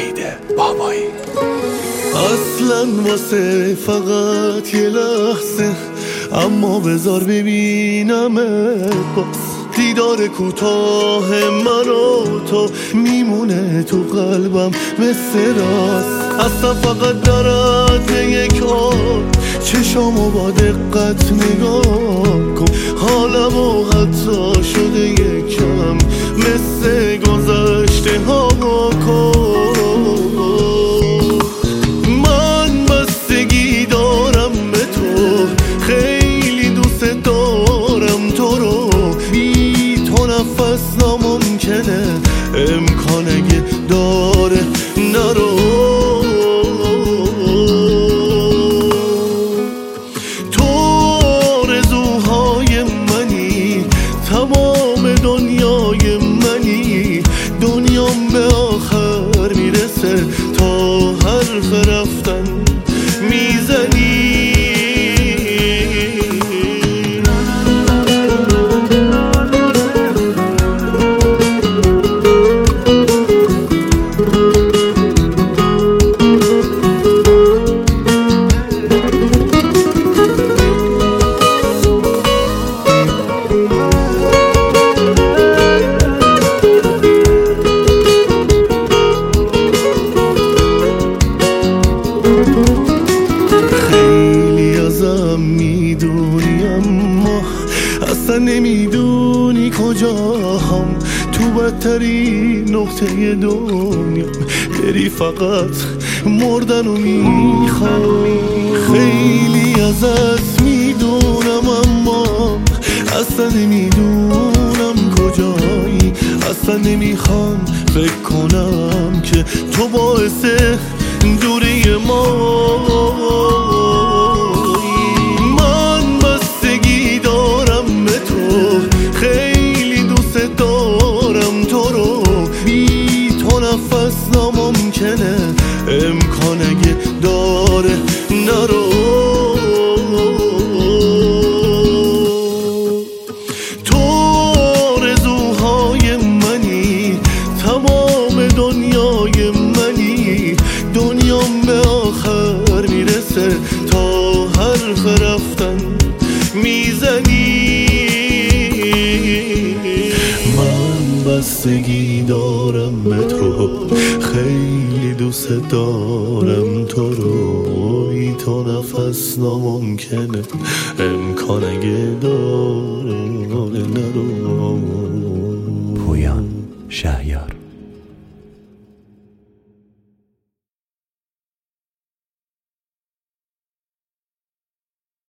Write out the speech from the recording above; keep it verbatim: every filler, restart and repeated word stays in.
وحید بابایی. اصلا واسه فقط یه لحظه، اما بذار ببینمت باز. دیدار کوتاه من و تو میمونه تو قلبم مثل راست. اصلا فقط درد یک آن چشامو با دقت نگاه کن. حالمو حتی شده یکم مثل گذشته ها کن. من بستگی دارم به تو، خیلی دوست دارم تو رو. بی تو نفس ناممکنه، امکان اگه داره نرو. تو آرزوهای منی، تمام دنیای منی. دنیام به آخر میرسه تا حرف رفتن میزنی. میدونی اما اصلا نمیدونی کجاهم. تو بدترین نقطه دنیا بری، فقط مردنو میخوام. خیلی ازت میدونم اما اصلا نمیدونم کجایی. اصلا نمیخوام فکر کنم که تو باعث دوری ما. خیلی دوست دارم تو رو، بی تو نفس ناممکنه، امکان اگه داره نرو. تو آرزوهای منی، تمام دنیای منی. دنیام به آخر میرسه تا حرف رفتن میزنی. من بستگی دارم به تو، خیلی دوست دارم تو رو. بی تو نفس ناممکنه، امکان اگه داره نرو. پویان شهیار.